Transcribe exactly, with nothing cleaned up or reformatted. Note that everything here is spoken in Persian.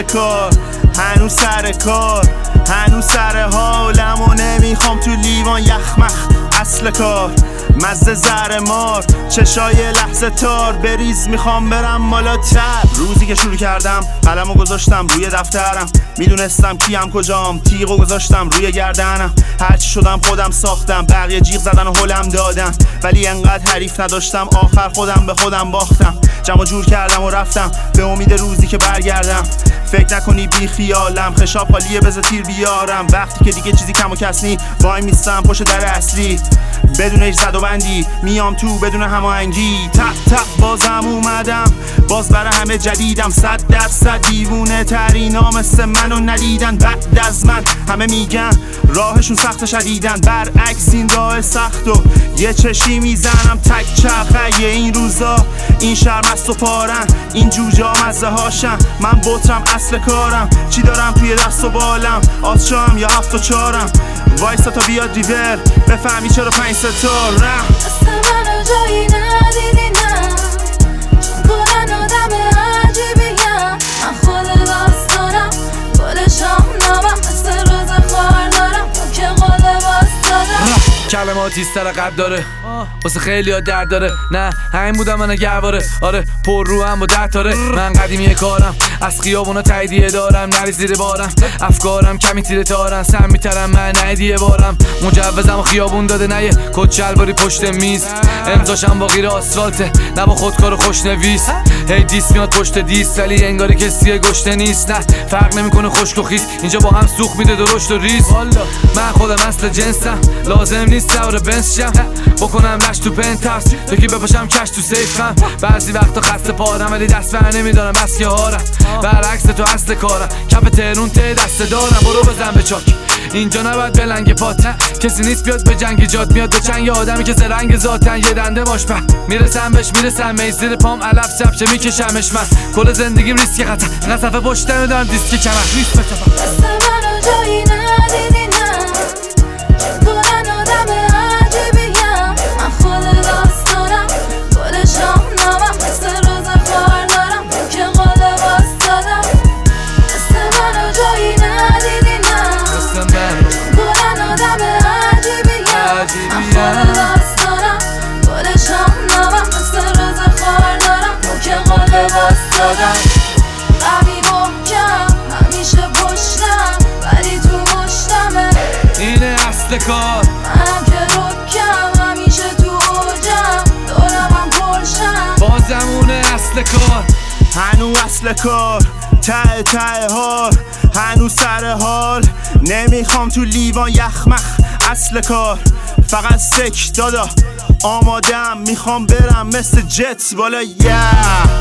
کار، هنوز سر کار، هنوز سر حالم و نمیخوام تو لیوان یخمخ. اصل کار مزه زر مار، چشای لحظه تار بریز میخوام برم بالاتر. روزی که شروع کردم قلمو گذاشتم روی دفترم، میدونستم کیم کجام، تیغو گذاشتم روی گردنم. هرچی شدم خودم ساختم، بقیه جیغ زدن و هلم دادن، ولی انقدر حریف نداشتم آخر خودم به خودم باختم. جمع جور کردم و رفتم به امید روزی که برگردم. فکر نکنی بی خیالم، خشاب خالیه بذار تیر بیارم. وقتی که دیگه چیزی کم و کس نی، وای میستم پشت در اصلی بدون هیچ زد و بندی، میام تو بدون هماهنگی. تق تق بازم اومدم، باز برای همه جدیدم. صد درصد دیوونه ترینا مثل منو ندیدن. بعد از من همه میگن راهشون سخت شدیدن، برعکس این راه سخت و یه چشی میزنم. تک چرخه این روزا این شرمست و پارن، این جوجا مزه هاشن، من بطرم اصل کارم. چی دارم توی دست و بالم، آسشام یا هفت و چارم. وایستا تا بیاد ریور بفهمی چرا پنج ستار رم. دست منو جایی ندیدی نه، چون کلن آدم عجیبیم. من خود داستانم، گل شاهنامم، مثل روز خوار دارم که قول باستادم. کلماتی سر قد داره، واسه خیلی ها درد داره. نه همین بودم من گهواره، آره پر رو هم با ده تاره. من قدیمی کارم، از خیابونا تاییدیه دارم، نری زیر بارم. افکارم کمی تیره تارن، سم میترم من ندیه بارم. مجوزم و خیابون داده نه یه کت شلواری پشت میز. امضاشم با غیر آسفالته، نه با خودکار خوشنویس. هی دیس میاد پشت دیس، ولی انگاری کسی گشته نیست. نه فرق نمیکنه خشک و خیس، اینجا با هم سوخت میده درشت و ریز. من خودم اصل جنسم، لازم نیست سوار بنز شم، بکنم لش تو پنتاس، یکی بپاشم کش تو سیفم. بعضی وقتا خسته پارم، ولی دست بر نمیدارم بس که هارم. برعکس تو اصل کارم، کف تهرون ته دست دارم. برو بزن به چاک، اینجا نباید بلنگ پات. کسی نیست بیاد به جنگ جات، میاد به چنگ آدمی که زرنگ ذاتن. یه دنده باش به میرسم بهش میرسم، میزیر پام علف چپچه میکشمش. من کل زندگیم ریسک خطر، اینقدر صفحه پشتم دارم دیسک کمر ریسک بچفم. دست منو جایی ندیدی نه، چون کلن آدم عجیبیم. من خود داستانم، گل شاهنامم، مثل روز خوار دارم که قول باستادم. دست منو جایی ندیدی نه، چون کلن آدم عجیبیم. من خود داستانم، گل شاهنامم، مثل روز خوار دارم که قول باستادم. قوی محکم همیشه پشتم، ولی تو مشتمه اینه اصل کار. منم که رکم همیشه تو اوجم، دورم هم پرشم. بازمونه اصل کار، هنوز اصل کار، ته ته حال، هنوز سر حال. نمیخوام تو لیوان یخمخ. اصل کار فقط سک دادا، آمادم میخوام برم مثل جت بالا. yeah.